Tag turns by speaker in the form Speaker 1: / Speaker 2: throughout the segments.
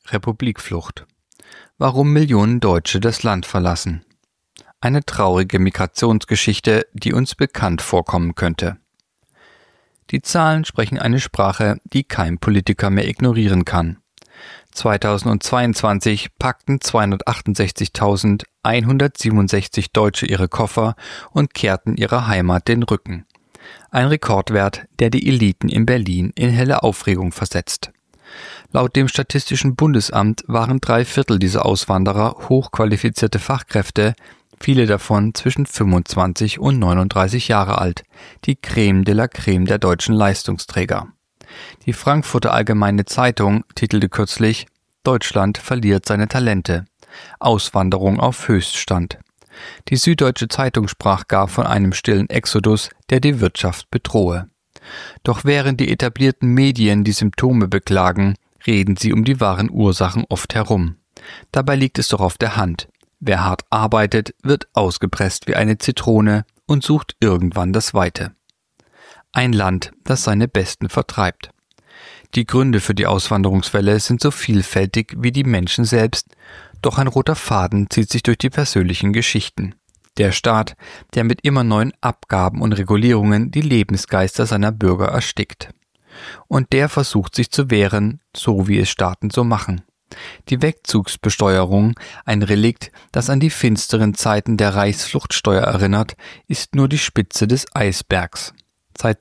Speaker 1: Republikflucht. Warum Millionen Deutsche das Land verlassen. Eine traurige Migrationsgeschichte, die uns bekannt vorkommen könnte. Die Zahlen sprechen eine Sprache, die kein Politiker mehr ignorieren kann. 2022 packten 268.167 Deutsche ihre Koffer und kehrten ihrer Heimat den Rücken. Ein Rekordwert, der die Eliten in Berlin in helle Aufregung versetzt. Laut dem Statistischen Bundesamt waren 3/4 dieser Auswanderer hochqualifizierte Fachkräfte, viele davon zwischen 25 und 39 Jahre alt, die Creme de la Creme der deutschen Leistungsträger. Die Frankfurter Allgemeine Zeitung titelte kürzlich: Deutschland verliert seine Talente. Auswanderung auf Höchststand. Die Süddeutsche Zeitung sprach gar von einem stillen Exodus, der die Wirtschaft bedrohe. Doch während die etablierten Medien die Symptome beklagen, reden sie um die wahren Ursachen oft herum. Dabei liegt es doch auf der Hand: Wer hart arbeitet, wird ausgepresst wie eine Zitrone und sucht irgendwann das Weite. Ein Land, das seine Besten vertreibt. Die Gründe für die Auswanderungswelle sind so vielfältig wie die Menschen selbst, doch ein roter Faden zieht sich durch die persönlichen Geschichten. Der Staat, der mit immer neuen Abgaben und Regulierungen die Lebensgeister seiner Bürger erstickt. Und der versucht sich zu wehren, so wie es Staaten so machen. Die Wegzugsbesteuerung, ein Relikt, das an die finsteren Zeiten der Reichsfluchtsteuer erinnert, ist nur die Spitze des Eisbergs. Seit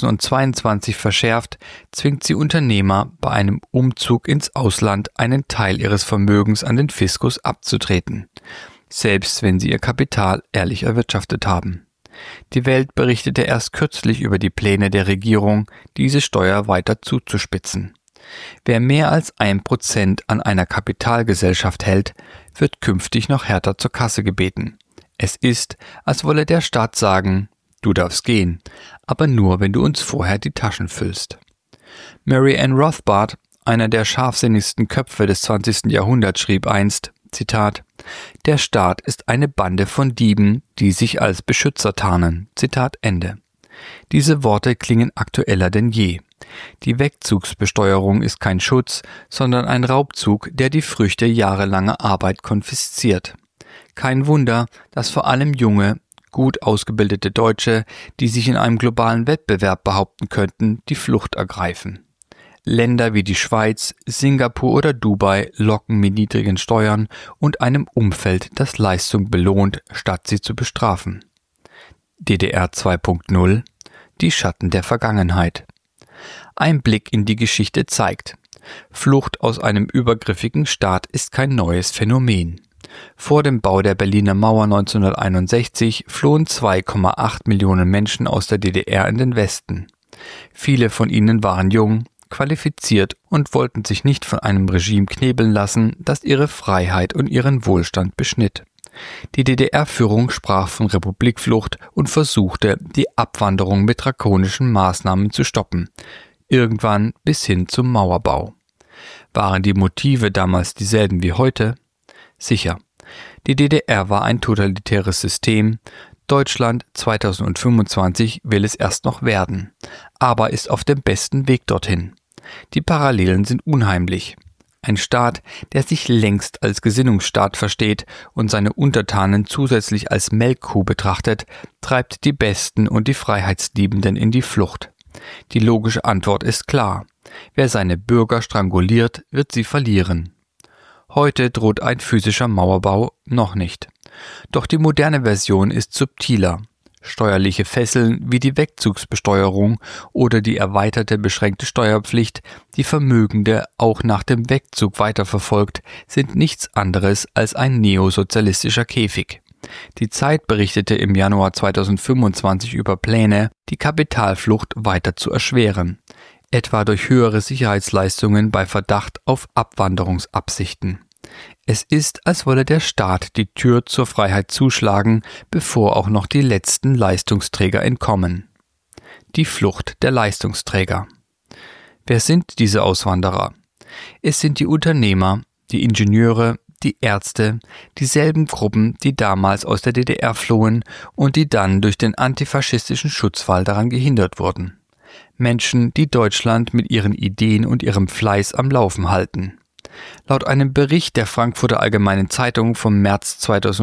Speaker 1: 2022 verschärft, zwingt sie Unternehmer, bei einem Umzug ins Ausland einen Teil ihres Vermögens an den Fiskus abzutreten, selbst wenn sie ihr Kapital ehrlich erwirtschaftet haben. Die Welt berichtete erst kürzlich über die Pläne der Regierung, diese Steuer weiter zuzuspitzen. Wer mehr als 1% an einer Kapitalgesellschaft hält, wird künftig noch härter zur Kasse gebeten. Es ist, als wolle der Staat sagen: Du darfst gehen, aber nur, wenn du uns vorher die Taschen füllst. Murray N. Rothbard, einer der scharfsinnigsten Köpfe des 20. Jahrhunderts, schrieb einst, Zitat: Der Staat ist eine Bande von Dieben, die sich als Beschützer tarnen. Zitat Ende. Diese Worte klingen aktueller denn je. Die Wegzugsbesteuerung ist kein Schutz, sondern ein Raubzug, der die Früchte jahrelanger Arbeit konfisziert. Kein Wunder, dass vor allem junge, gut ausgebildete Deutsche, die sich in einem globalen Wettbewerb behaupten könnten, die Flucht ergreifen. Länder wie die Schweiz, Singapur oder Dubai locken mit niedrigen Steuern und einem Umfeld, das Leistung belohnt, statt sie zu bestrafen. DDR 2.0 – Die Schatten der Vergangenheit. Ein Blick in die Geschichte zeigt: Flucht aus einem übergriffigen Staat ist kein neues Phänomen. Vor dem Bau der Berliner Mauer 1961 flohen 2,8 Millionen Menschen aus der DDR in den Westen. Viele von ihnen waren jung, qualifiziert und wollten sich nicht von einem Regime knebeln lassen, das ihre Freiheit und ihren Wohlstand beschnitt. Die DDR-Führung sprach von Republikflucht und versuchte, die Abwanderung mit drakonischen Maßnahmen zu stoppen, irgendwann bis hin zum Mauerbau. Waren die Motive damals dieselben wie heute? Sicher. Die DDR war ein totalitäres System. Deutschland 2025 will es erst noch werden, aber ist auf dem besten Weg dorthin. Die Parallelen sind unheimlich. Ein Staat, der sich längst als Gesinnungsstaat versteht und seine Untertanen zusätzlich als Melkkuh betrachtet, treibt die Besten und die Freiheitsliebenden in die Flucht. Die logische Antwort ist klar: Wer seine Bürger stranguliert, wird sie verlieren. Heute droht ein physischer Mauerbau noch nicht. Doch die moderne Version ist subtiler. Steuerliche Fesseln wie die Wegzugsbesteuerung oder die erweiterte beschränkte Steuerpflicht, die Vermögende auch nach dem Wegzug weiterverfolgt, sind nichts anderes als ein neosozialistischer Käfig. Die Zeit berichtete im Januar 2025 über Pläne, die Kapitalflucht weiter zu erschweren, etwa durch höhere Sicherheitsleistungen bei Verdacht auf Abwanderungsabsichten. Es ist, als wolle der Staat die Tür zur Freiheit zuschlagen, bevor auch noch die letzten Leistungsträger entkommen. Die Flucht der Leistungsträger. Wer sind diese Auswanderer? Es sind die Unternehmer, die Ingenieure, die Ärzte, dieselben Gruppen, die damals aus der DDR flohen und die dann durch den antifaschistischen Schutzwall daran gehindert wurden. Menschen, die Deutschland mit ihren Ideen und ihrem Fleiß am Laufen halten. Laut einem Bericht der Frankfurter Allgemeinen Zeitung vom März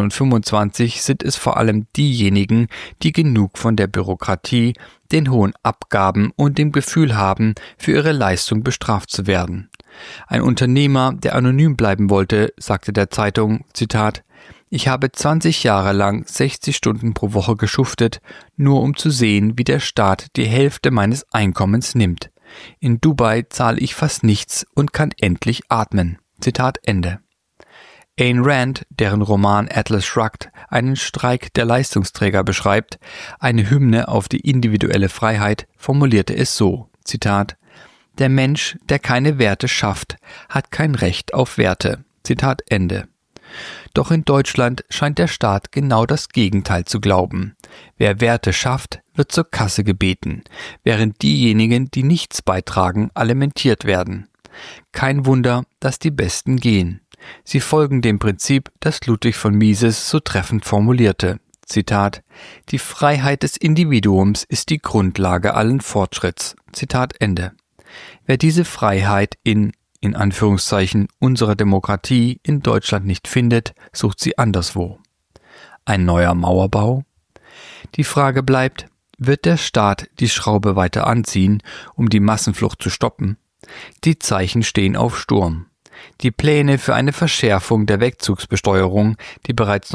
Speaker 1: 2025 sind es vor allem diejenigen, die genug von der Bürokratie, den hohen Abgaben und dem Gefühl haben, für ihre Leistung bestraft zu werden. Ein Unternehmer, der anonym bleiben wollte, sagte der Zeitung, Zitat, ich habe 20 Jahre lang 60 Stunden pro Woche geschuftet, nur um zu sehen, wie der Staat die Hälfte meines Einkommens nimmt. In Dubai zahle ich fast nichts und kann endlich atmen. Zitat Ende. Ayn Rand, deren Roman Atlas Shrugged einen Streik der Leistungsträger beschreibt, eine Hymne auf die individuelle Freiheit, formulierte es so, Zitat, der Mensch, der keine Werte schafft, hat kein Recht auf Werte. Zitat Ende. Doch in Deutschland scheint der Staat genau das Gegenteil zu glauben. Wer Werte schafft, wird zur Kasse gebeten, während diejenigen, die nichts beitragen, alimentiert werden. Kein Wunder, dass die Besten gehen. Sie folgen dem Prinzip, das Ludwig von Mises so treffend formulierte. Zitat, die Freiheit des Individuums ist die Grundlage allen Fortschritts. Zitat Ende. Wer diese Freiheit in Anführungszeichen, unserer Demokratie in Deutschland nicht findet, sucht sie anderswo. Ein neuer Mauerbau? Die Frage bleibt, wird der Staat die Schraube weiter anziehen, um die Massenflucht zu stoppen? Die Zeichen stehen auf Sturm. Die Pläne für eine Verschärfung der Wegzugsbesteuerung, die bereits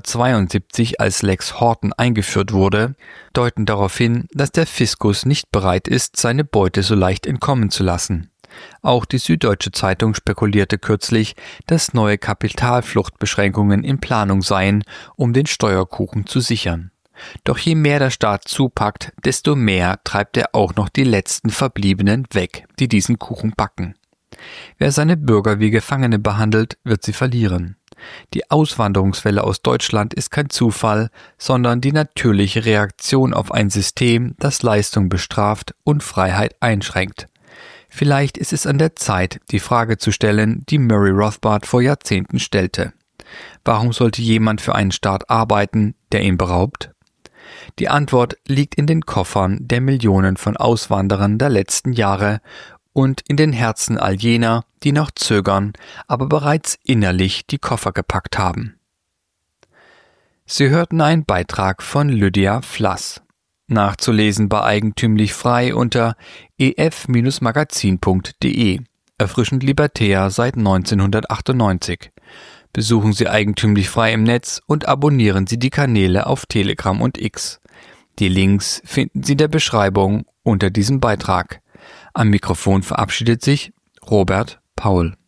Speaker 1: 1972 als Lex Horten eingeführt wurde, deuten darauf hin, dass der Fiskus nicht bereit ist, seine Beute so leicht entkommen zu lassen. Auch die Süddeutsche Zeitung spekulierte kürzlich, dass neue Kapitalfluchtbeschränkungen in Planung seien, um den Steuerkuchen zu sichern. Doch je mehr der Staat zupackt, desto mehr treibt er auch noch die letzten Verbliebenen weg, die diesen Kuchen backen. Wer seine Bürger wie Gefangene behandelt, wird sie verlieren. Die Auswanderungswelle aus Deutschland ist kein Zufall, sondern die natürliche Reaktion auf ein System, das Leistung bestraft und Freiheit einschränkt. Vielleicht ist es an der Zeit, die Frage zu stellen, die Murray Rothbard vor Jahrzehnten stellte. Warum sollte jemand für einen Staat arbeiten, der ihn beraubt? Die Antwort liegt in den Koffern der Millionen von Auswanderern der letzten Jahre und in den Herzen all jener, die noch zögern, aber bereits innerlich die Koffer gepackt haben. Sie hörten einen Beitrag von Lydia Flass. Nachzulesen bei Eigentümlich Frei unter ef-magazin.de. Erfrischend libertär seit 1998. Besuchen Sie Eigentümlich Frei im Netz und abonnieren Sie die Kanäle auf Telegram und X. Die Links finden Sie in der Beschreibung unter diesem Beitrag. Am Mikrofon verabschiedet sich Robert Paul.